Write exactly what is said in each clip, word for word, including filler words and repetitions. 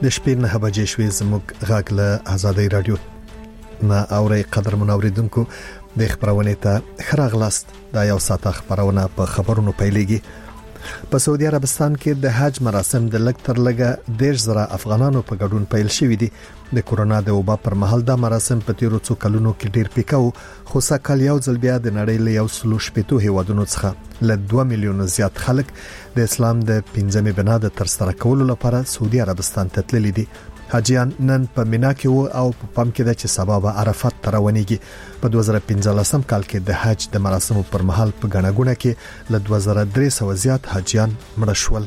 د شپې نه بجې شوې زموږ غږ له آزادۍ رادیو نه اوري. قدر منوریدونکو د خبرونه ته خراغلاست. دا یو ساعت خبرونه په خبرونو پیلېږي. په سعودي عربستان کې د حج مراسم د لږ تر لږه ډېر زره افغانانو په ګډون پیل شوې دي. د کورونا د وبا پر مهال دا مراسم په تیرو څو کلونو کې ډېر پیکاو، خو سکهال یو ځل بیا د نړۍ له یو سلو شپېتو هیوادونو څخه له دوه میلیونه زیات خلک د اسلام د پنځمې بنا د ترسره کولو لپاره سعودي عربستان ته تللي دي. حاجیان نن په مینا کې وو او په پام کې د چې سبب عرفات ته روانېږي. په دوه زره پنځلسم کال کې د حج د مراسمو پر مهال په غنغونه کې له دوه زره درې سوه زیات حاجیان مړه شول.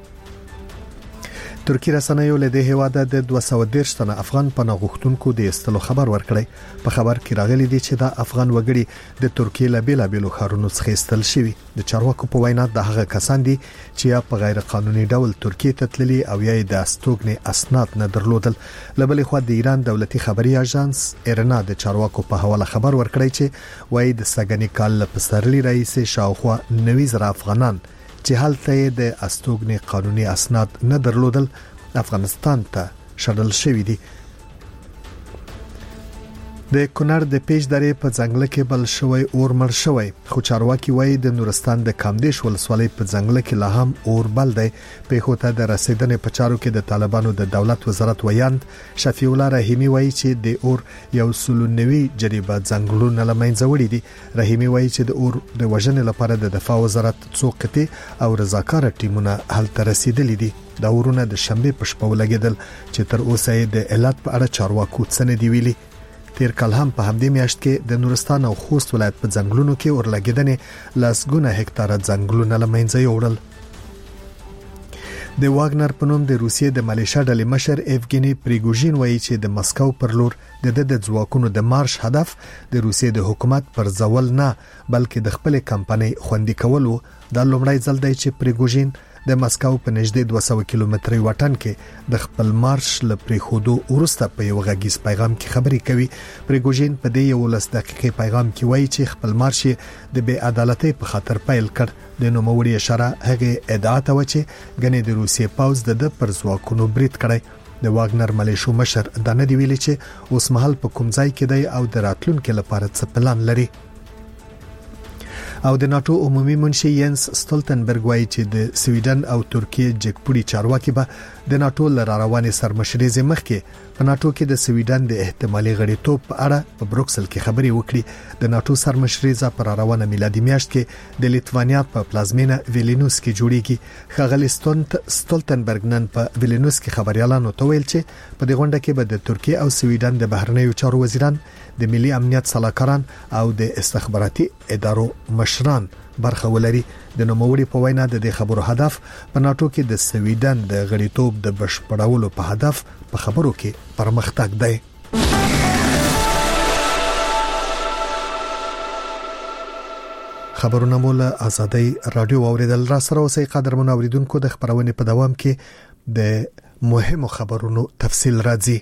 ترکی رسنیو له دې هواده د دوه سوه دېرش تنه افغان پناه غوښتونکو د استلو خبر ورکړی. په خبر کې راغلي دي چې دا افغان وګړي د ترکیې له بیلابېلو ښارونو څخه استل شوي. د چارواکو په وینا د هغه کسان دي چې یا په غیر قانوني ډول ترکیې ته تللي او یا د استوګنې اسناد نه درلودل. له بلې خوا د ایران دولتي خبري اژانس ایرنا د چارواکو په حواله خبر ورکړی چې وایي د سګنې کال په پسرلي رئیس شاوخوا نوي زره افغانان چې هلته د استوګنې قانوني اسناد نه درلودل افغانستان ته شړل شوی دي. د کونړ د پیج درې په ځنګل کې بل شوی اور مړ شوی، خو چارواکي وایي د نورستان د کامدیش ولسوالۍ په ځنګل کې لا هم اور بل دی. پیښو ته د رسیدنې په چارو کې د طالبانو د دولت وزارت ویاند شفیع الله رحیمی وایي چې د اور یو سلو نوي جریبه ځنګلونه لمنځه وړي دي. رحیمی وایي چې د اور د وژنې لپاره د دفاع وزارت څو قطعي او رضاکار ټیمونه هلته رسیدلي دي. دا ورونه د شنبه په شپه ولګیدل چې تر اوسه د علت په اړه چارواکو څه نه دی ویلي. تیر کال هم په همدې میاشت کې د نورستان او خوست ولایت په ځنګلونو کې اورلګیدنې لاسګونه هکتاره ځنګلونه لمنځه یوړل. د واګنر په نوم د روسیې د ملیشیا ډلې مشر ایفګینی پریګوژین وایي چې د مسکو پر لور د د ځواکونو د مارش هدف د روسیې د حکومت پر ځول نه بلکې د خپل کمپنۍ خوندي کول وو. دا لومړی ځل دی چې پریګوژین د مسکو په نږدې دوه سوه کیلومتري وطن کې د خپل مارش لپاره خودو ورسته په یو غږیز پیغام کې خبري کوي. پریګوژین په دې یو لس دقیقې پیغام کې وایي چې خپل مارش د بې عدالتۍ په خاطر پیل کړ. د نوموړي اشاره هغه ادعا ته و چې غنې د روسیې پاوز د پر ځواکونو برید کړی. د واګنر ملیشو مشر دا نه دی ویلي چې اوس مهال په کوم ځای کې دی او د راتلونکو لپاره څه پلان لري. او د ناتو عمومي منشي ینس ستولتنبرګ وایي چې د سویډن او ترکیې جګپوړي چارواکي به د ناتو لپاره رواني سرمشري مخکې په ناتو کې د سویډن د احتمالي غړیتوب په اړه په بروکسل کې خبري وکړي. د ناتو سرمشري پر روانه میلادي میاشت کې د لیتوانیا په پلازمینه ویلینوس کې جوړیږي. خغلی ستولتنبرګ نن په ویلینوس کې خبريالانو ته ویل چې په دې غونډه کې به د ترکیې او سویډن د بهرنیو چارو وزیران، د ملي امنیت صلاحکاران او د استخباراتي ادارو مشران برخه ولري. د نوموړي په وینا د خبرو هدف په ناتو کې د سویډن د غړیتوب د بشپړولو په هدف په خبرو کې پرمختګ دی. خبرونه مول آزادۍ رادیو اوریدل. را سره اوسې قدرمن اوریدونکو د خبرونه په دوام کې د مهمو خبرونو تفصیل راځي.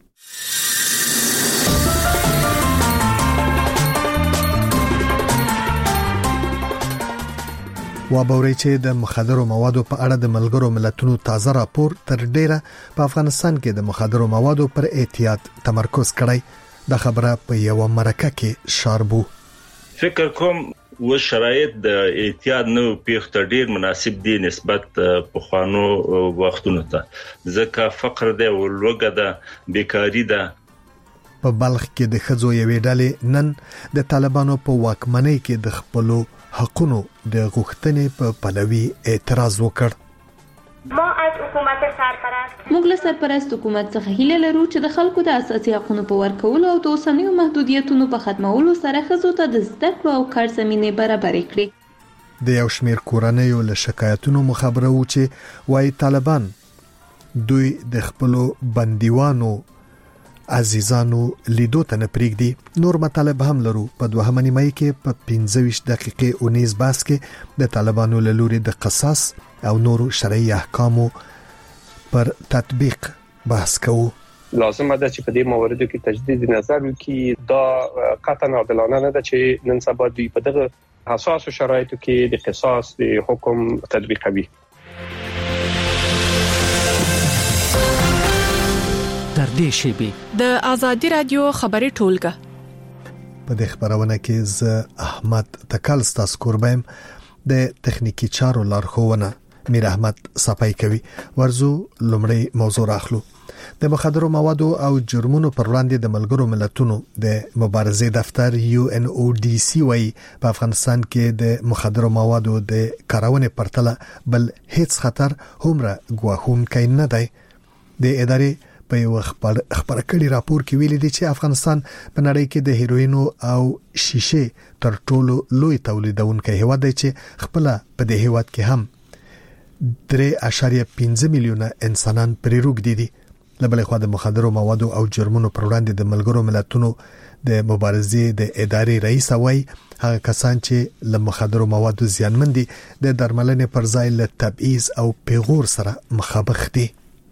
وابوري چې د مخدرو موادو په اړه د ملګرو ملتونو تازه راپور تر ډیره په افغانستان کې د مخدرو موادو پر احتیاط تمرکز کړی. د خبره په یو مرکه کې شاربو فکر کوم و شرایط د احتیاط نو پیښ ډیر مناسب دي نسبت په خوانو وختونو ته، ځکه فقر دی او لوګه ده، بیکاری ده. په بلخ کې د خزو یوې ډلې نن د طالبانو په واکمنۍ کې د خپلو حقونو د غوښتنې په پلوي اعتراض وکړ. ما از حکومت سرپرست موږ له سرپرست حکومت څخه هیله لرو چې د خلکو د اساسي حقوقو په ورکولو او د اوسنیو محدودیتونو په ختمولو سره ښځو ته د زده کړو او کار زمینه برابر کړي. د یو شمېر کورنیو له شکایتونو مخابره و چې وايي طالبان دوی د خپلو بندیوانو عزیزانو لیدو ته نه پریږدي. نور مطالب هم لرو. په دوهمه نیمه کې په پنځه ویشت دقیقې اونیز باس کې د طالبانو له لوري د قصاص او نورو شرعي احکامو پر تطبیق بحث کوو. لازم ده چې په دې مواردو کې تجدید نظر وکړي. دا قطعا عادلانه نه ده چې نن سبا دوی په دغه حساس شرایطو کې د قصاص د حکم تطبیق کوي. نږدې شي. د آزادي رادیو خبري ټولګه په دې خبرونه کې ز احمد تکل ستاسو کوربم د تخنیکی چارو لارښوونه میر احمد صفای کوي. ورزو لومړی موضوع راخلو. د مخدرو موادو او جرمونو پر وړاندې د ملګرو ملتونو د مبارزې دفتر یو ان او ډي سي وايي په افغانستان کې د مخدرو موادو د کارونې پرتله بل هیڅ خطر همره ګواښونکی نه دی. د ادارې په یو خبر کړي راپور کې ویلي دي چې افغانستان په نړۍ کې د هیروینو او شیشه تر ټولو لوی تولیدونکي هیواد دی چې خپل په دې هیواد کې هم درې اعشاریه پنځه میلیونه انسانان پرې روږدي دي. لبلې خو د مخدرو موادو او جرمونو پر وړاندې د ملګرو ملتونو د مبارزې د ادارې رئیس وايي هغه کسان چې له مخدرو موادو زیانمن دي د درملنې پر ځای له تبعیض او پیغور سره مخامخ دي.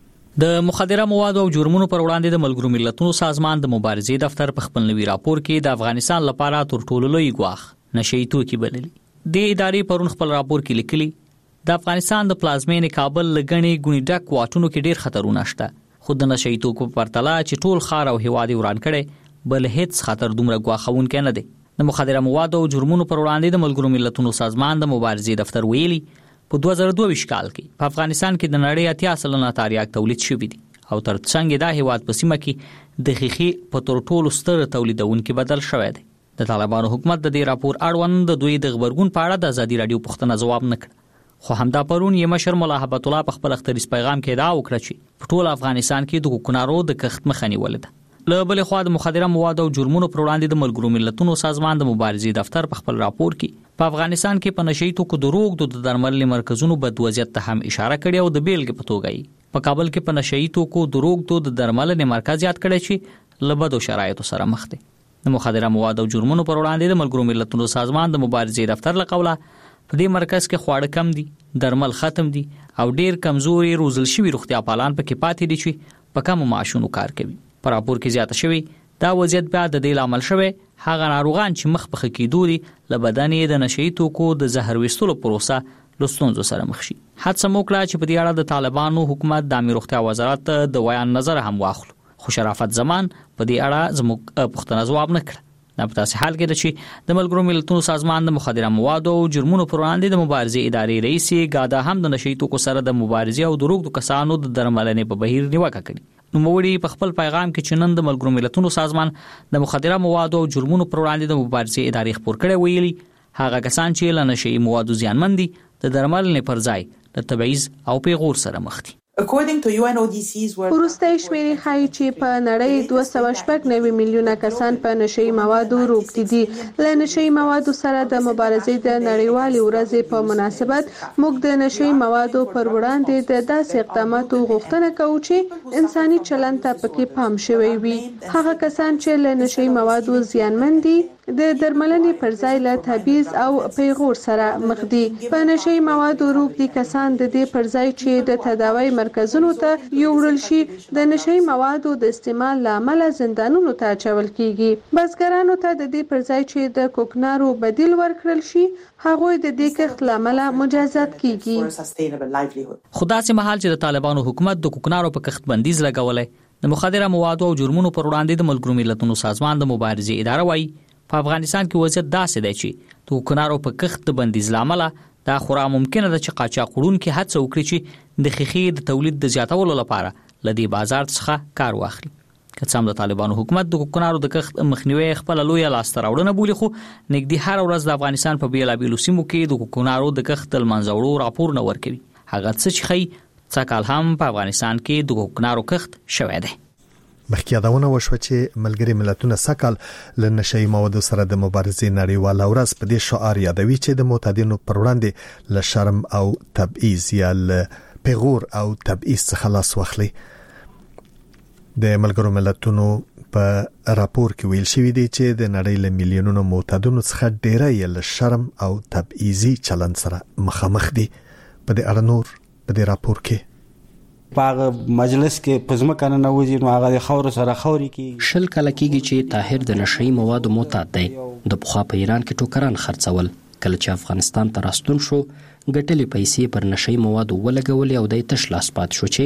د مخدره موادو او جرمونو پر وړاندې د ملګرو ملتونو سازمان د مبارزې دفتر په خپل نوي راپور کې د افغانستان لپاره تر ټولو لوی ګواښ نشئی توکي بللي. د ادارې پرون خپل راپور کې لیکلي د افغانستان د پلازمینې کابل لګنې ګونی ډک واټونو کې ډیر خطرونه شته. خود د نشئی توکو په پرتله چې ټول خار او هوادي وران کړي بل هیڅ خطر دومره ګواښونکی نه دی. د مخدره موادو او جرمونو پر وړاندې د ملګرو ملتونو سازمان د مبارزې دفتر ویلي په دوه زره دوه کال کې په افغانستان کې د نړۍ اتیا سلنه تریاک تولید شوی دی او ترڅنګ دا هیواد په سیمه کې د خيخي په تر ټولو ستر تولیدونکو بدل شوی دی. د طالبانو حکومت د دې راپور اړوند د دوی د خبرګون په اړه د ازادي رادیو پوښتنه جواب نه کړ. خو همدا پرون یې مشر مولا حبت الله په خپل اختریز پیغام کې دا وکړه چې په ټول افغانستان کې د کوکنارو د کښت مخه نیول ده. له بل خوا د مخدره موادو او جرمونو پر وړاندې د ملګرو ملتونو سازمان د مبارزې دفتر په خپل راپور کې په افغانستان کې په نشئی توکو د روغ د درملنې مرکزونو بد وضعیت ته هم اشاره کړې او د بیلګې په توګه یې په کابل کې په نشئی توکو د روغ د درملنې مرکز یاد کړی چې له بدو شرایطو سره مخ دی. د مخدره موادو او جرمونو پر وړاندې د ملګرو ملتونو سازمان د مبارزې دفتر لقوله په دې مرکز کې خواړه کم دي، درمل ختم دي او ډیر کمزوري روزل شوی روغتیا پالان پکې پاتې دي چې په کم معاشونو کار کوي. په راپور کې زیاته شوی دا وضعیت بیا د دې عمل شوی هغه ناروغان چې مخ په کېدو دي له بدن یې د نشئی توکو د زهر وستلو پروسه لستونزو سره مخ شي. حادثه موکړه چې په دې اړه د طالبانو حکومت د امیر روغتیا وزارت د بیان نظر هم واخلو خو شرافت زمان په دې اړه زموږ پوښتنه جواب نه کړ. دا په تاسو حال کې د چې د ملګرو ملتونو سازمان د مخدره موادو او جرمونو پر وړاندې د مبارزې ادارې رئیس ګادا هم د نشئی توکو سره د مبارزې او د روغ د کسانو د درملنې په بهیر نیوکه کړې. نو موړي په خپل پیغام کې چې نن د ملګرو ملتونو سازمان د مخدره موادو او جرمونو پر وړاندې د مبارزې ادارې خبر کړي ویلي هغه کسان چې له نشئی موادو زیانمن دي د درملنې پر ځای د تبعیض او پیغور سره مخ دي. وروستۍ شمیرې ښایي چې په نړۍ دوه سوه شپږ نوي میلیونه کسان په نشئی موادو روږدي دي. له نشئی موادو سره د مبارزې د نړیوالې ورځې په مناسبت موږ د نشئی موادو پر وړاندې د داسې اقداماتو غوښتنه کوو چې انساني چلند ته پکې پام شوی وي. هغه کسان چې له نشئی موادو زیانمن دي د درملنې پر ځای له تبعیض او پیغور سره مخ دي. په نشئی موادو روږدي کسان د دې پر ځای چې د تداوی مرکزونو ته یوړل شي د نشئی موادو د استعمال لامل زندانونو ته اچول کیږي. بزګرانو ته د دې پر ځای چې د کوکنارو بدیل ورکړل شي هغوی د دې کښت لامل مجازات کیږي. خدا سي محل چې د طالبانو حکومت د کوکنارو په کښت بندیز لګولای د مخدره موادو او جرمونو پر وړاندې د ملګرو ملتونو سازمان د مبارزې اداره وايي په افغانستان کې وضعیت داسې دی چې د کوکنارو په کښت د بندیز لامل دا خورا ممکنه ده چې قاچاقړونکو هڅه وکړي چې د خيخي د تولید د زیاتولو لپاره لدی بازار څخه کار واخلي. که څومره د طالبانو حکومت د کوکنارو د کښت مخنیوي خپل لوی لاسته راوړنه بولي خو نګدي هر ورځ د افغانستان په بیلابیلو سیمو کې د کوکنارو د کښت منځوړو راپور نه ورکوي. هغه څه چې خي څه کال هم په افغانستان کې د کوکنارو کښت شوی دی. مخکې یادونه وشوه چې ملګري ملتونه سکهال له نشئی موادو سره د مبارزې نړیواله ورځ په دې شعار یادوي چې د معتادینو پر وړاندې له شرم او تبعیض یا له پیغور او تبعیض څخه لاس واخلي. د ملګرو ملتونو په راپور کې ویل شوی دی چې د نړۍ له میلیونونو معتادینو څخه ډیری له شرم او تبعیضي چلند سره مخامخ دي. په دې اړه نور په دې راپور کې په مجلس کې پزما کنه نوځي نو هغه خور سره خوري کې شل کله کېږي چې طاهر د نشئی موادو معتاد دی. د پخوا په ایران کې ټوکران خرڅول کله چې افغانستان ته راستون شو ګټلې پیسې پر نشئی موادو ولګولې او د تش لاس پات شو چې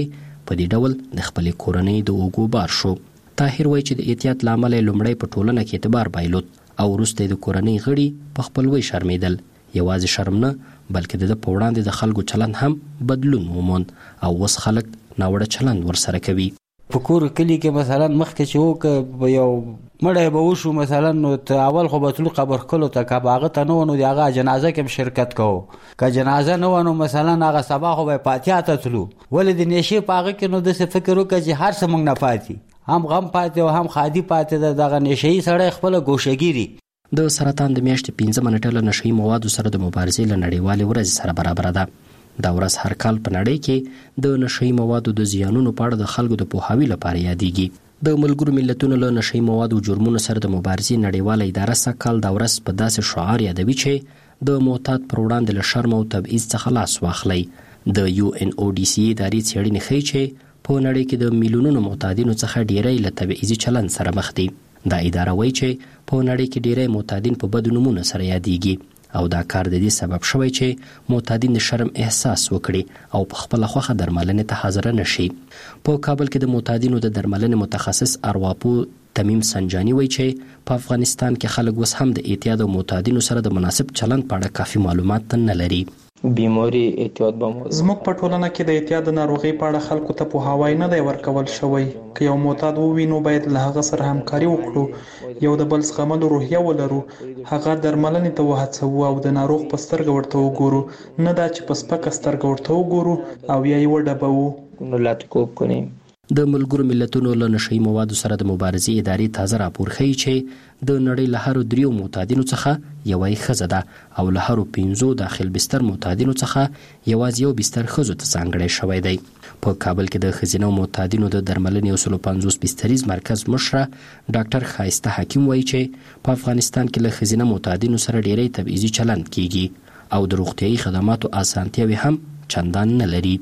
په دې ډول د خپل کورنۍ د اوګو بار شو. طاهر وایي چې د احتیاط لامل لومړی په ټولنه کې اعتبار بایلود او وروسته د کورنۍ غړي په خپلوي شرمېدل. یوازې شرم نه بلکې د په وړاندې د خلکو چلند هم بدلون وموند او اوس خلک ناوړه چلند ورسره کوي. په کور کلی کې مثلا مخکې چې وک یو مړی به وشو مثلا نو اول خو به تلو قبر کلو ته که هغه ته نه و نو د هغه جنازه کې شرکت کوو، که جنازه نه و نو مثلا هغه سبا خو به فاتحه ته تلو. ولې د نیشې په هغه کې نو داسې فکر وکړه چې هر څه موږ نه پاتې، هم غم پاتې او هم خادي پاتې ده. دغه نیشهیي سړی خپله ګوشهګیري. د سرطان د میاشتې پنځمه نیټه له نشهیي موادو سره د مبارزې له نړیوالې ورځې سره برابره ده. دا ورځ هر کال په نړۍ کې د نشهیي موادو د زیانونو په اړه د خلکو د پوهاوي لپاره یادېږي. د ملګرو ملتونو له نشهیي موادو جرمونو سره د مبارزې نړیواله اداره سږکال دا ورځ په داسې شعار یادوي چې د معتاد پر وړاندې له شرم او تبعیض څخه لاس واخلئ. د یو ان او ډي سي ادارې څېړنې ښیي چې په نړۍ کې د میلیونونو معتادینو څخه ډیری له تبعیضي چلند سره مخ دي. دا اداره وایي چې په نړۍ کې ډیری معتادین په بدو نومونو سره یادېږي او دا کار د دې سبب شوی چې معتادین د شرم احساس وکړي او په خپل خوخه درملنې ته حاضر نشي. په کابل کې د معتادینو د درملنې متخصص ارواپوه تمیم سنجانی وایي چې په افغانستان کې خلک اوس هم د اعتیاد او معتادینو سره د مناسب چلند په اړه کافي معلومات نه لري. بیماری اعتیاد به مو زموږ په ټولنه کې د اعتیاد ناروغي په اړه خلکو ته پوهاوی نه دی ورکول شوی. که یو معتاد ووینو باید له هغه سره همکاري وکړو، یو د بل زغملو روحیه ولرو، هغه درملنې ته وهڅوو او د ناروغ په سترګه ورته وګورو، نه دا چې په سپکه سترګه ورته وګورو او یا یې وډبوو. نو لاتکوب کنیم. د ملګرو ملتونو له نشهیي موادو سره د مبارزې ادارې تازه راپور ښیي چې د نړۍ له هرو دریو معتادینو څخه یوه یې ښځه ده او له هرو پنځو داخل بستر معتادینو څخه یوازې یو بستر ښځو ته ځانګړی شوی دی. په کابل کې د ښځینه معتادینو د درملنې یو سلو پنځوس بستریز مرکز مشره ډاکټر ښایسته حکیم وایي چې په افغانستان کې له ښځینه معتادینو سره ډیری تبعیضي چلند کیږي او د روغتیایي خدماتو اسانتیاوې هم چندان نه لري.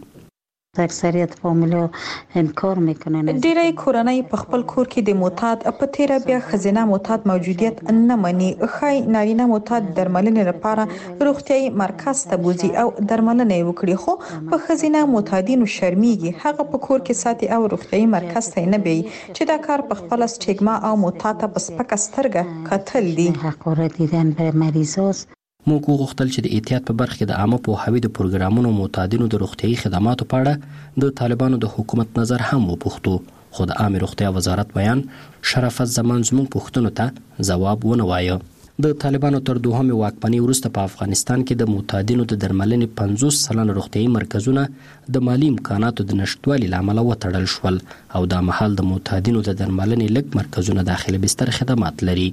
اکثریت فامیل انکار میکنن. ډیری کورنۍ په خپل کور کې د معتاد په تیر بیا خزینه معتاد موجودیت نه مني. خای نارینه معتاد درملنې لپاره روغتيایي مرکز ته بوزي او درملنه وکړي، خو په خزینه معتادینو شرمېږي. هغه په کور کې ساتي او روغتيایي مرکز ته نه بي چې دا کار په خپل سټیګما او معتاد ته په سپکه سترګه قتل دي. حقوق دیدن به مریضاس موږ غوښتل چې د احتیاط په برخه کې د عامه پوهاوي د پروګرامونو معتادینو د روغتيایي خدماتو په اړه د طالبانو د حکومت نظر هم وپوښتو، خو د عامه روغتیا وزارت بیان شرافت زمان زموږ پوښتنو ته ځواب ونه وایه. د طالبانو تر دوهمې واکمنۍ وروسته په افغانستان کې د معتادینو د درملنې پنځوس سلنه روغتيایي مرکزونه د مالی امکاناتو د نشټوالي له امله وتړل شول او دا مهال د معتادینو د درملنې لږ مرکزونه داخلي بستر خدمات لري.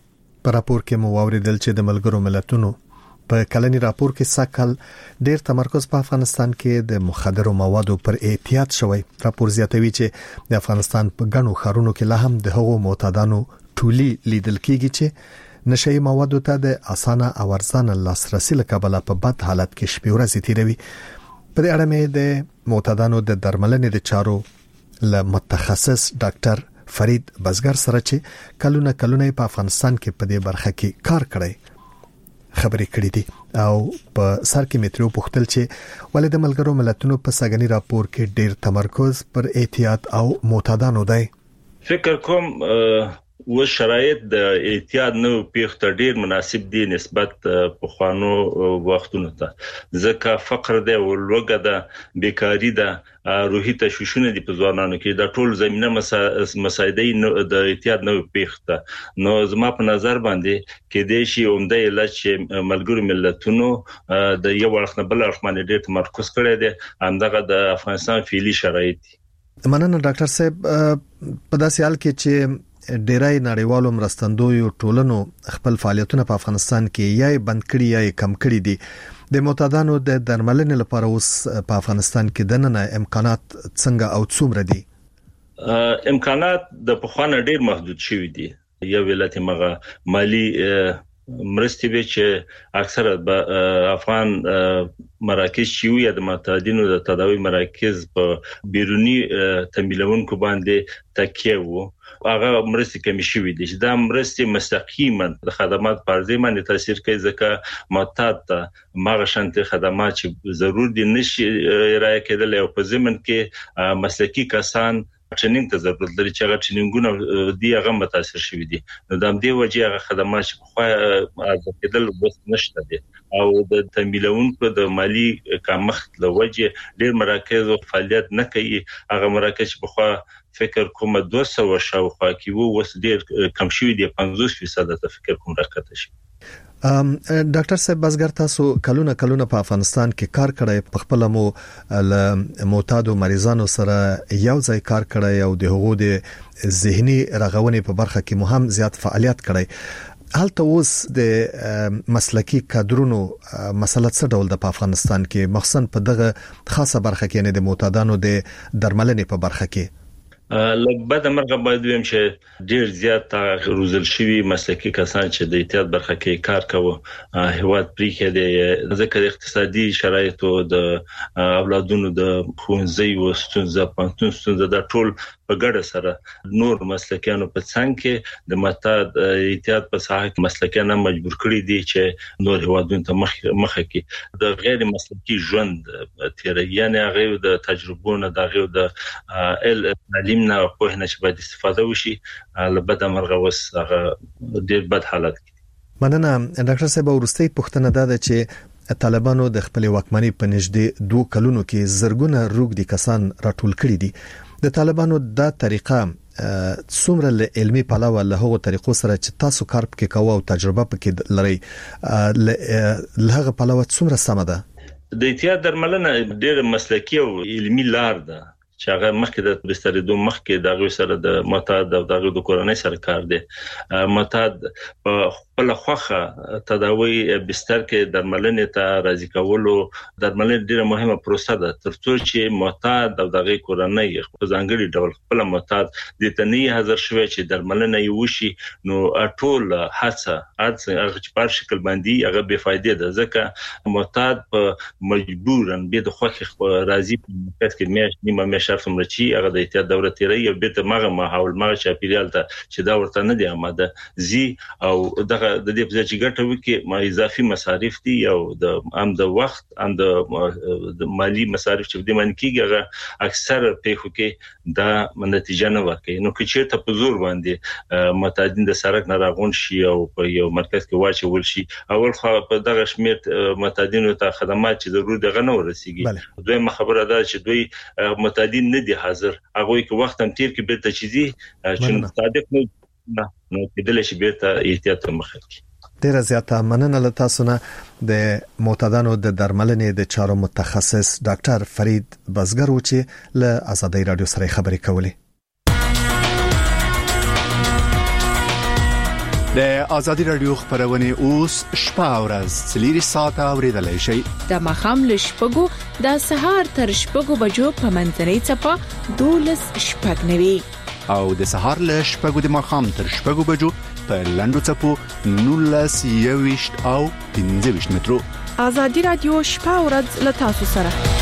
په راپور کې مو واوریدل چې د ملګرو ملتونو په کلنی راپور کې ساکل ډیر تمرکز په افغانستان کې د مخدرو موادو پر احتیاط شوی. راپور زیاتوي چې د افغانستان په ګڼو ښارونو کې لا هم د هغو معتادانو ټولي لیدل کېږي چې نشئی موادو ته د اسانه او ارزانه لاسرسي لکبله په بد حالت کې شپې ورځې تیروي. په دې اړه مې د معتادانو د درملنې د چارو له متخصص ډاکټر فرید بزګر سره چې کلونه کلونه په افغانستان کې په دې برخه کې کار کړی خبرې کړې دي او په سر کې مترو پوښتل چې ولې د ملګرو ملتونو په ساګنی راپور کې ډېر تمرکز پر احتیاط او معتادانو دی. فکر کوم و شرایط د احتیاط نو پیښته ډیر مناسب دي نسبت په خوانو وختونو ته، ځکه فقر دی او لوګه ده، بیکاری ده، روحي تشویشونه دي په ځوانانو کې، د ټول زمينه مسایدې نو د احتیاط نو پیښته نو زما په نظر باندې کې د شي عمده علت چې ملګرو ملتونو د یو وخت نه بل اړخ باندې ډیر تمرکز کړی دی، همدغه د افغانستان فعلی شرایط دي. مننه ډاکټر صاحب. په داسې حال کې چې ډیرای نړیوالو مرستندویو ټولنو خپل فعالیتونه په افغانستان کې یا بند کړي یا کم کړي دي، د معتادانو د درملنې لپاره اوس په افغانستان کې دننه امکانات څنګه او څومره دي؟ امکانات د پخوانه ډیر محدود شوي دي. یو ولایت مغه مالی مرستې به چې اکثره به افغان مراکز چې وي د معتادینو د تداوی مراکز په بیرونی تمویلونکو باندې تکیه وو هغه مرستې کمی شوې دي چې دا مرستې مستقیما د خدمات پرځای باندې تاثیر کوي ځکه معتاد ته ماغه شانتي خدمات چې ضرور دي نشي رای کېدل او په ضمن کې مسلکی کسان ټریننګ ته ضرورت لري چې هغه ټریننګونه دی هغه متاثر شوی دي نو د دې وجه هغه خدمات چې خو ازادل بس نشته دي او د تمویلونکو د مالی کمښت له وجه ډېر مراکز او فعالیت نه کوي هغه مراکز په خو فکر کوم دوه سوه شاوخوا کې وو وس ډېر کم شوی دي پنځوس فیصد ته فکر کوم راکته شي ام ډاکټر صاحب بازګر تاسو کلونه کلونه په افغانستان کې کار کړی په خپل مو ل معتادو مریضانو سره یو ځای کار کړی او د هغو د ذهني رغونې په برخه کې مهم زیات فعالیت کړی هلته اوس د مسلکی کادرونو مسله څه ډول د افغانستان کې مخصوصا په دغه خاصه برخه کې نه د معتادانو د درملنې په برخه کې لبد مرغه باید ویم چې ډیر زیات روزل شوی مسلکی کسان چې د احتیاط برخه کې کار کوي هیواد پرې کې د ځکه اقتصادي شرایط او د اولادونو د خوندزي او ستونزه پانتون ستونزه د ټول په ګډه سره نور مسلکیانو په څنګه کې د معتاد احتیاط په ساحه کې مسلکیان مجبور کړي دي چې نور هیوادونو ته مخ مخه کې د غیر مسلکی ژوند تیر یعنی هغه د تجربو نه دغه د علم نه په نه چې باید استفاده وشي لبد مرغه وس هغه ډیر بد حالت کې مننه ډاکټر صاحب ورستي پښتنه ده چې طالبانو د خپل واکمنۍ په نږدې دوه کلونو کې زرګونه روغ دي کسان راټول کړي دي د طالبانو دا طریقه څومره له علمي پلوه له هغو طریقو سره چې تاسو کار پکې کوو او تجربه پکې لري له هغه پلوه څومره سم ده د احتیاط درملنه ډیر مسلکی او علمي لار ده چې هغه مخکې د بسترېدو مخکې دغه سره د معتاد او دغه د کورونی سره کار دی معتاد په خپل خوخه تداوی بستر کې درملنې ته راځي کولو درملنه ډیره مهمه پروسه ده ترڅو چې معتاد او دغه کورونی په ځانګړي ډول خپل معتاد د تنې حاضر شوی چې درملنه یې وشي نو ټول هڅه هڅه هغه چې په شکل باندې هغه بے فائدې ده ځکه معتاد په مجبورن به د خوخه راځي په مرکز کې میاشت نیمه میاشت څومره چې هغه د احتیاط دوره تیري او بیت ماغه ماحول ماغه چاپیریال ته چې دا ورته نه دی آماده زی او دغه د دې په ځای ګټه وکي ما اضافي مصارف دي او د ام د وخت ام د مالی مصارف چې د منکیږي هغه اکثر په خو کې دا نتیجه نه ورکوي نو که چیرته په زور باندې معتادین د سرک نه راغون شي او په یو مرکز کې واچول شي اول خو په دغه شمیر معتادینو ته خدمات چې ضروري دغه نه ورسیږي دوی خبره ده چې دوی معتادین نه دي حاضر هغه کې وخت هم تیر کې بیرته چيزي چې صادق نه نو کېدل شي بیرته احتیاط مخه کې ډیره زیاته مننه له تاسو نه د معتادانو د درملنې د چارو متخصص ډاکټر فرید بزګر و چې له آزادۍ رادیو سره خبرې کولې د آزادۍ رادیو خبرونه اوس شپه او ورځ څلوري ساعته اوریدلای شئ د مخام له شپږو د سهار تر شپږو بجو په منځنۍ چپه دولس شپږ نوي او د سهار له شپږو د مخام تر شپږو بجو په لاندو چپو نولس یويشت او پنځه ویشت مترو آزادۍ رادیو شپه او ورځ له تاسو سره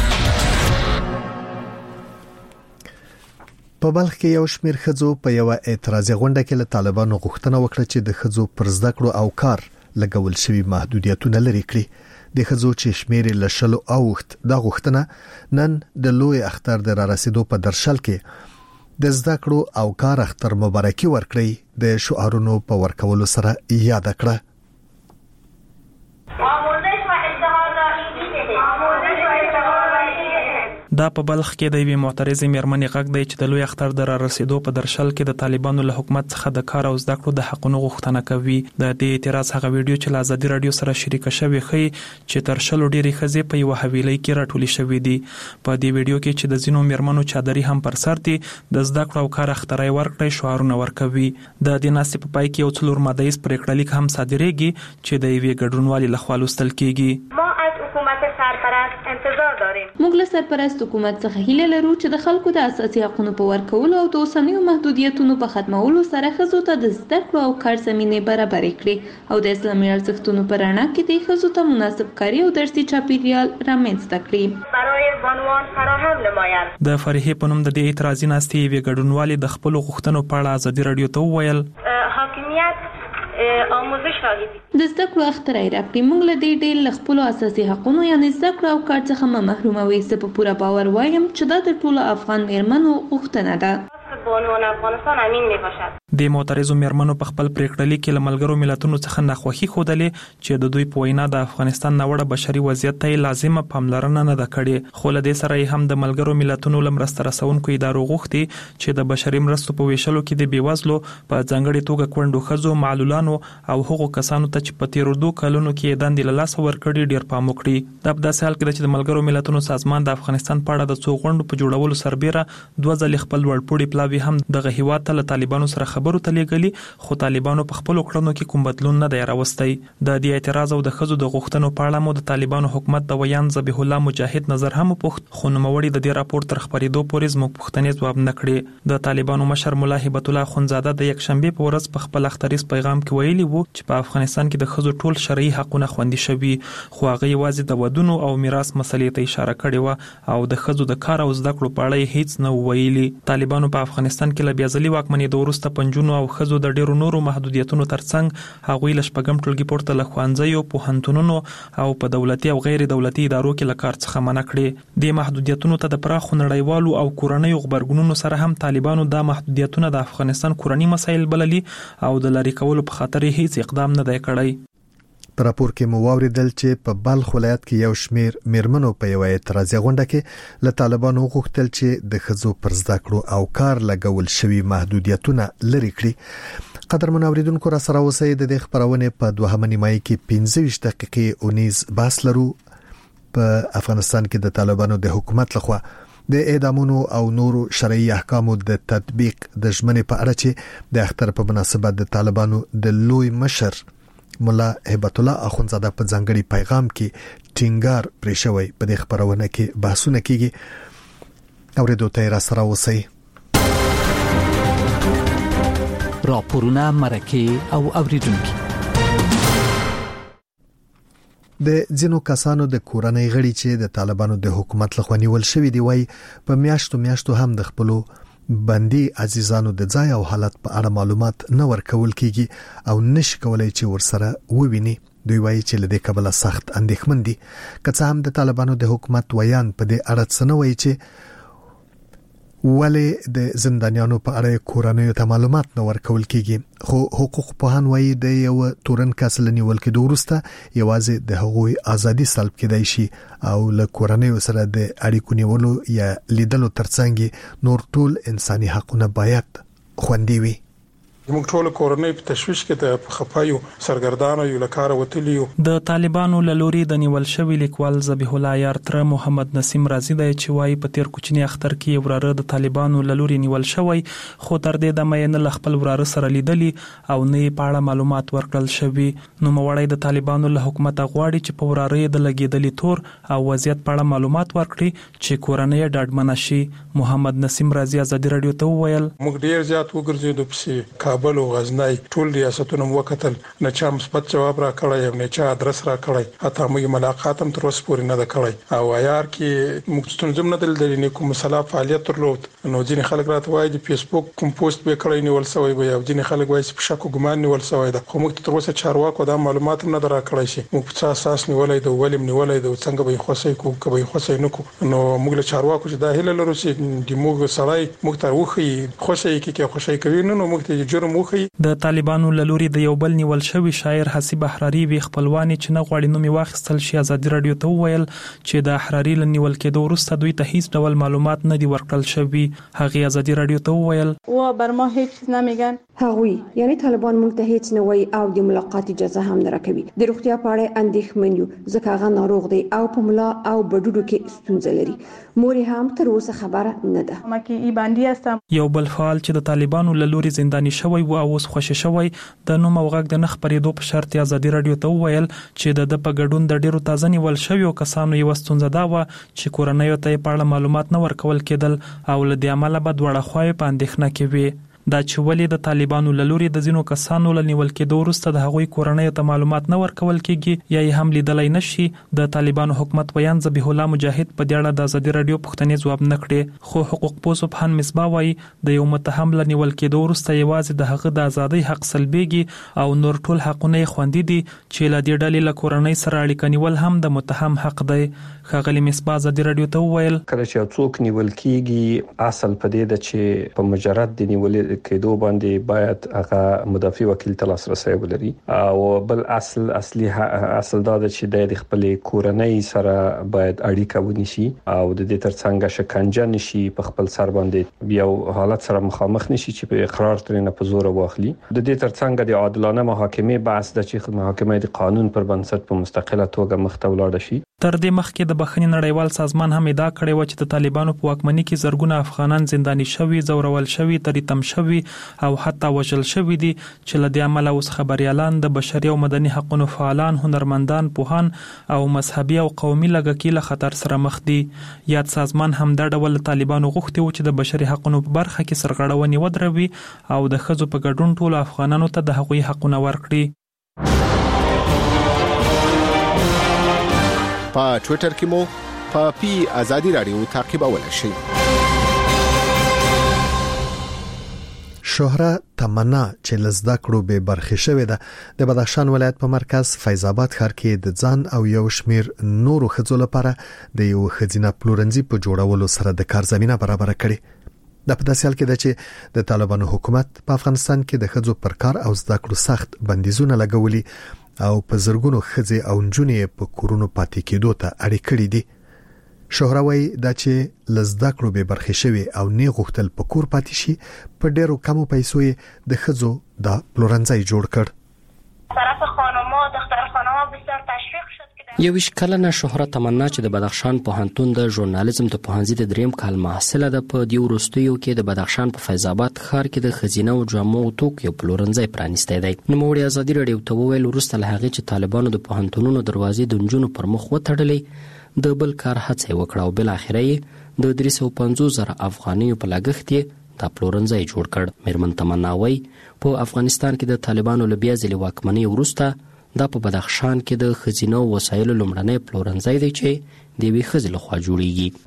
په بلخ کې یو شمېر ښځو په یو اعتراضي غونډه کې له طالبانو غوښتنه وکړه چې د ښځو پر زده کړو او کار لګول شوی محدودیتونه لري کړي د ښځو چې شمېر له شلو اوخت د غوښتنه نن د لوی اختر د را رسیدو په درشل کې د زده کړو او کار اختر مبارکي ورکړي د شعارونو په ورکولو سره یاد کړه دا په بلخ کې د یوې معترضې مېرمنې غږ دی چې د لوی اختر د را رسیدو په درشل کې د طالبانو له حکومت څخه د کار او زده کړو د حقونو غوښتنه کوي د دې اعتراض هغه ویډیو چې له آزادۍ رادیو سره شریک شوی ښيي چې تر شلو ډېرې ښځې په یو حویلۍ کې راټولې شوې دي په دې ویډیو کې چې د ځینو مېرمنو چادري هم پر سر دي د زده کړو او کار اخترای ورکړي شعارونه ورکوي د دې ناستې په پای کې یو څلور ماده یې پریکړه لیک هم صادریږي چې د یوې ګډونوالې لخوا لوستل کیږي ما از حکومت سرپرست انتظار داریم. موږ له سرپرست حکومت څخه هیله لرو چې د خلکو د اساسي حقوقو په ورکولو او د اوسنیو محدودیتونو په ختمولو سره ښځو ته د زده کړو او کار زمینه برابرې کړي او د اسلامي ارزښتونو په رڼا کې د ښځو ته مناسب کاري او درسي چاپیریال رامنځته کړي. برای بانوان فراهم نمایند. د فرحې په نوم د دې اعتراضي ناستې یوې ګډونوالې د خپلو غوښتنو په اړه ازادي راډیو ته وویل حاکمیت آموزش راغلی د زده کړو اختراع راکړي. موږ له دې ډېر له خپلو اساسي حقوقو یعنې زده کړو او کار څخه مه محروموي. زه په پوره باور وایم چې دا د ټولو افغان میرمنو غوښتنه ده. بانوان افغانستان امین میباشد. د معترضو میرمنو په خپل پریکړه لیک کې له ملګرو ملتونو څخه ناخوښي ښودلې چې د دوی په وینا د افغانستان ناوړه بشري وضعیت ته لازمه پاملرنه نه ده کړې. خو له دې سره هم د ملګرو ملتونو له مرسته رسونکو ادارو غوښتي چې د بشري مرستو په ویشلو کې د بیوزلو په ځانګړي توګه کونډو ښځو، معلولانو او هغو کسانو ته چې په تیرو دوه کلونو کې دندې له لاسه ورکړي ډیر پام وکړي. دا په داسې حال کې چې د ملګرو ملتونو سازمان د افغانستان په اړه د څو غونډو په جوړولو سربېره دوه ځلې خپل وړپوړي پلاوي هم دغه هیواد ته له طالبانو سره خبرو ته لیږلي، خو طالبانو په خپلو کړنو کې کوم بدلون نه دی راوستی. د دې اعتراض او د ښځو د غوښتنو په اړه مو د طالبانو حکومت د ویان ذبیح الله مجاهد نظر هم وپوښت، خو نوموړي د دې راپور تر خپرېدو پورې زموږ پوښتنې ځواب نه کړې. د طالبانو مشر ملا هبت الله اخندزاده د یکشنبې په ورځ په خپل اختریز پیغام کې ویلي وو چې په افغانستان کې د ښځو ټول شرعي حقونه خوندي شوي، خو هغه یوازې د ودونو او میراث مسلې ته اشاره کړې وه او د ښځو د کار او زده کړو په اړه هیڅ نه ویلي. طالبانو په افغانستان کې له بیا ځلي واکمنۍ د وروسته پنځونو او ښځو د ډیرو نورو محدودیتونو ترڅنګ هغوی له شپږم ټولګي پورته له ښوونځیو، پوهنتونونو او په دولتي او غیر دولتي ادارو کې له کار څخه منع کړي. د محدودیتونو ته د پراخو نړیوالو او کورنیو غبرګونونو سره هم طالبانو دا محدودیتونه د افغانستان کورنی مسایل بللي او د لری کولو په خاطر هیڅ اقدام نه دی کړی. په راپور کې مو واوریدل چې په بلخ ولایت کې یو شمیر میرمنو په یو اعتراضي غونډه کې له طالبانو غوښتل چې د ښځو پر زده کړو او کار لګول شوی محدودیتونه لري کړي. قدرمن اوریدونکو را سره اوسئ. د دې خبرونه په دوهمه نیمایي کې پنځه ویشت دقیقې اونیز باس لرو. په افغانستان کې د طالبانو د حکومت لخوا د اعدامونو او نورو شرعي احکامو د تطبیق د ژمنې په اړه چې د اختر په مناسبت د طالبانو د لوی مشر ملا هبت الله اخندزاده په ځانګړي پیغام کې ټینګار پرې شوی. په دې خبرونه کې بحثونه کیږي. اوریدو ته را سره اوسئ. راپورونه مرکه او اوریدونکو د ځینو کسانو د کورنۍ غړي چې د طالبانو د حکومت لخوا نیول شوی دی وای په میاشتو میاشتو هم د خپلو بندي عزیزانو د ځای او حالت په اړه معلومات نه ورکول کیږي او نشي کولای چې ورسره وویني. دوی وایي چې لدې کبله سخت اندېښمن دي. که څه هم د طالبانو د حکومت ویان په دې اړه څه نه وایي چې ولې د زندانیانو په اړه کورنیو ته معلومات نه ورکول کیږي، خو حقوق پوهان وایي د یو تورن کس لنیول کې د ورسته یوازې د هغوی ازادي سلب کېدای شي او له کورنیو سره د اړیکو نیولو یا لیدلو ترڅنګ نور ټول انساني حقوقونه باید خوندي وي. موږ ټول کورنۍ په تشويش کې د خپایو سرګردانو یو لکاره وتلیو. د طالبانو له لوري د نیول شوی لیکوال ذبیح الله یار تر محمد نسیم رازی د چوي په تیر کوچنی اختر کې وراره د طالبانو له لوري نیول شوی، خو تر دې د مې نه خپل وراره سره لیدلی او نه په اړه معلومات ورکړل شوی. نو موړی د طالبانو له حکومت غواړي چې په وراره د لګیدلی تور او وضعیت په اړه معلومات ورکړي چې کورنۍ ډاډمن شي. محمد نسیم رازی ازادي رادیو ته وویل موږ ډیر زیات وګرځیدو په کابل او غزنی ټول ریاستونو وکتل، نه چا مثبت جواب را کړی نه چا ادرس را کړی، حتی موږ ملاقات هم تر اوسه پورې نه ده کړی. او عیار کې موږ ستونزم نه دل درې کوم مثلا فعالیت درلود. نو ځینې خلک راته وایي چې فیسبوک کوم پوسټ به کړی نیول شوی وي او ځینې خلک وایي چې په شک او ګمان نیول شوی ده، خو موږ تر اوسه چارواکو دا معلومات هم نه درا کړی شي موږ په اساس نیولای د ولیم نیولای د څنګه به خوښي کو کوي خوښي نه کو. نو موږ له چارواکو چې دا هله لرو چې د موږ سړی موږ ته وخی خوښي کې کې خوښي کوي نه نو موږ ته جرم وخی. د طالبانو له لوري د یو بل نیول شوی شاعر حسیب احراری وی خپلوانی چې نه غواړي نو می واخستل شي. ازادي رادیو ته ویل چې د احراری له نیول کېدو وروسته دوی ته هیڅ ډول معلومات نه دی ورکړل شوی. هغه ازادي رادیو ته ویل و بر ما هیچ چیز نمیگن، هغوی یعنی طالبان موږ ته هیڅ نه وایي او د ملاقات اجازه هم نه راکوي. د روغتیا په اړه اندېښمن یو ځکه هغه ناروغ دی او په ملا او بډوډو کې ستونزه لري. مور هم تر اوسه خبره نه ده. یو بل فعال چې د طالبانو له لوري زنداني شوی و او اوس خوشی شوی د نوم او غږ د نخ پرېدو په شرط ازادي رادیو ته وویل چې د په ګډون د ډیرو تازه نیول شویو کسانو یو ستونزه دا و چې کورنۍ ته په اړه معلومات نه ورکول کېدل او له دې عمله به دوړه خوای په اندېښنه کې وي. دا چې ولې د طالبانو له لوري د ځینو کسانو له نیول کېدو وروسته د هغوی کورنۍ ته معلومات نه ورکول کېږي یا یې هم لیدلای نشي، د طالبانو حکومت ویان ذبیح الله مجاهد په دې اړه د ازادي رادیو پوښتنې ځواب نه کړي. خو حقوق پوه سبحان مصباح وایي د یو متهم له نیول کېدو وروسته یوازې د هغه د ازادۍ حق سلبېږي او نور ټول حقونه یې خوندي دي چې له دې ډلې له کورنۍ سره اړیکه نیول هم د متهم حق دی. ښاغلي مصباح ازادي رادیو ته وویل کله چې څوک نیول کېږي اصل په دې ده چې په مجرد د نیول کېدو باندې باید هغه مدافع وکیل ته لاسرسی ولري او بل اصل اصلي اصل دا ده چې د خپل کورنۍ سره باید اړیکه ونیسي او د دې ترڅنګ شکنجه نشي په خپل سر باندې یو حالت سره مخامخ نشي چې په اقرار ترنه په زور واخلي. د دې ترڅنګ د عادلانه محاکمې بحث د چې محاکمه د قانون پر بنسټ په مستقله توګه مخته ولاړ شي. تر دې مخکې د بخښنې نړیوال سازمان هم ادعا کړې و چې د طالبانو په واکمنۍ کې زرګونه افغانان زنداني شوي، زورول شوي، تریتم شوي او حتی وژل شوي دي چې له دې عمله اوس خبريالان د بشري او مدني حقوقو فعالان، هنرمندان، پوهان او مذهبي او قومي لږکي له خطر سره مخ دي. یاد سازمان هم دا ډول طالبانو غوښتي و چې د بشري حقوقو په برخه کې سرغړونې ودروي او د ښځو په ګډون ټول افغانانو ته د هغوی حقونه ورکړي. په ټوئیټر کې مو په پی ازادي رادیو تعقیبولای شئ. شهره تمنا چې لزدا کړو به برخه شوې ده د بدخشان ولایت په مرکز فیض آباد ښار کې د ځان او یو شمیر نورو خځو لپاره د یو خزینه پلورنځي په جوړولو سره د کار زمينه برابر کړي. د په داسې حال کې ده چې د طالبانو حکومت په افغانستان کې د خځو پر کار او زده کړو سخت بندیزونه لګولي او په زرګونو خځې او نجونې په کورونو پاتې کېدو ته اړ کړي دي. شهروي دا چې لزدا کړو به برخه شوی او نه غوښتل په کور پاتې شي په ډېرو کمو پیسو د خځو د پلورنځي جوړ کړ. طرف خانم‌ها دختر خانم‌ها بسیار تشویق شد که یو ویش کلنه شهره تمنا چې د بدخشان پوهنتون د ژورنالیزم د پوهنځي د دریم کال محصله ده په دیو وروستیو کې د بدخشان په فیض آباد ښار کې د خزینه او جامو او توکو پلورنځي پرانیستی دی. نو موږ ازادي رادیو ته وویل وروسته له هغه چې طالبانو د پوهنتونونو دروازې د نجونو پر مخ وتړلې د بل کار هڅه وکړه او بل اخیری د درې سوه پنځوس زره افغانیو په لګښت یې د پلورنځي جوړ کړ. میرمن تمنا وایي په افغانستان کې د طالبانو له بیا ځلې واکمنۍ وروسته دا په بدخشان کې د خزینه او وسایلو لومړنی پلورنځي دی چې د یوې ښځې لخوا جوړیږي.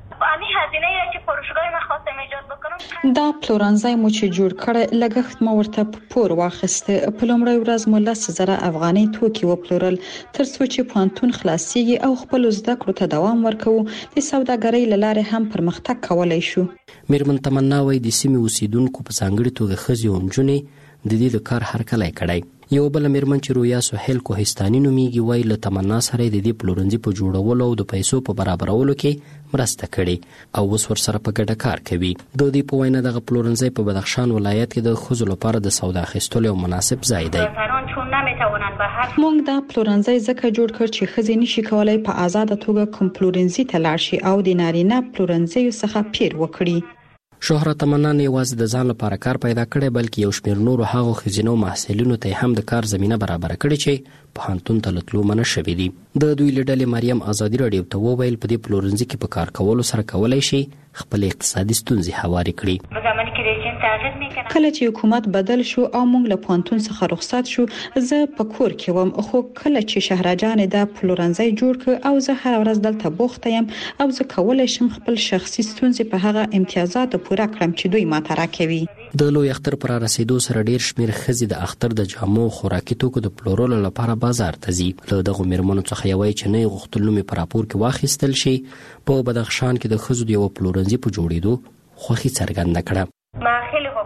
دا پلورنځي مو چې جوړ کړ لګښت مو ورته په پور واخیسته. په لومړی ورځ مو لس زره افغاني توکي وپلورل تر څو چې پوهنتون خلاصيږي او خپل زده کړو ته دوام ورکوو. د سوداګرۍ لاره هم پرمختګ کولای شو. میرمن تمنا وایي د سیمې اوسیدونکو په ځانګړي توګه ښځې او نجونې د دې د کار هرکلی کړی. یو بل میرمن چې رویا سهیل کوهستاني نومیږي وایي له تمنا سره د دې پلورنځي په جوړولو او د پیسو په برابرولو کې مرسته کړي او اوس ورسره په ګډه کار کوي. د دې په وینا دغه پلورنځي په بدخشان ولایت کې د ښځو لپاره د سودا اخیستلو یو مناسب ځای دی. موږ دا پلورنځي ځکه جوړ کړ چې ښځې نشي کولای په آزاده توګه کوم پلورنځي ته لاړ شي او د نارینه پلورنځي څخه پیر وکړي. شهره تمنا نه یوازې د ځان لپاره کار پیدا کړي بلکې یو شمېر نورو هغو ښځینو محصلینو ته هم د کار زمینه برابر کړي چې پوهنتون ته تللو منع شوي دي. د دوی له ډلې مریم ازادي رادیو ته وویل په دې پلورنځي کې په کار کولو سره کولی شي خپل اقتصادي ستونزې هوارې کړي. کله چې حکومت بدل شو او موږ له پوهنتون څخه رخصت شو زه په کور کې وم، خو کله چې شهرجان د پلورنځي جوړ کړ او زه هر ورځ دلته بوخته یم او زه کولای شم خپل شخصي ستونزې په هغه امتیازات پوره کړم چې دوی ماته راکوي. د لوی اختر پر رسیدو سره ډیر شمیر خزې د اختر د جامو خوراکي توکو د پلورلو لپاره بازار ته ځي. له دغه میرمنو څخه یوې چې نه غوښتل نومې په راپور کې واخیستل شي په بدخشان کې د خزو د یو پلورنځي په جوړېدو خوښي څرګنده کړه.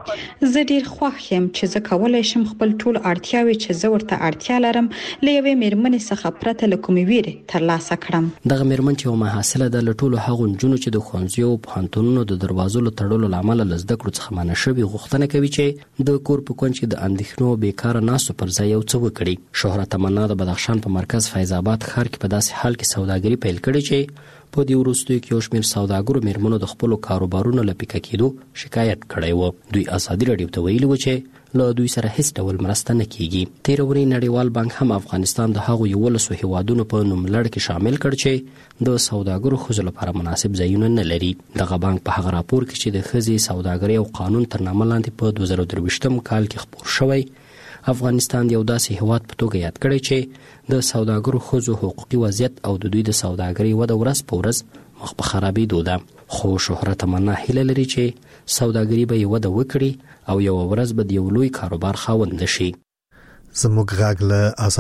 زه ډیر خوښ یم چې زه کولای شم خپل ټول اړتیاوې چې زه ورته اړتیا لرم له یوې میرمنې څخه پرته له کومې ویرې ترلاسه کړم. دغه میرمن چې محاصله د لټولو هغو نجونو چې د ښوونځیو او پوهنتونونو د دروازو له تړلو لامل له زده کړو څخه منع شوي غوښتنه کوي چې د کور په کونج کې د اندېښنو بیکاره ناستو پر ځای یو څه وکړي. شهرت تمنا د بدخشان په مرکز فیض آباد ښار کې په داسې حال کې سوداګري پیل کړې چې په دې وروستیو کې یو شمېر سوداګرو میرمنو د خپلو کاروبارونو له پیکه کېدو شکایت کړی و. دوی ازادي راډیو ته ویلي و چې له دوی سره هیڅ ډول مرسته نه کیږي. تېره اونۍ نړیوال بانک هم افغانستان د هغو یولسو هیوادونو په نوملړ کې شامل کړ چې د سوداګرو ښځو لپاره مناسب ځایونه نه لري. دغه بانک په هغه راپور کې چې د ښځې سوداګرۍ او قانون تر نامه لاندې په دوه زره درویشتم کال کې خپور شوی افغانستان یو داسې هیواد په توګه یاد کړی چې د سوداګرو ښځو حقوقي وضعیت او د دوی د سوداګرۍ وده ورځ په ورځ مخ په خرابېدو ده. خو شهرت تمنا هیله لري چې سوداګري به یې وده وکړي او یو ورځ به د یو لوی کاروبار خاوند شي. زموږ غږ له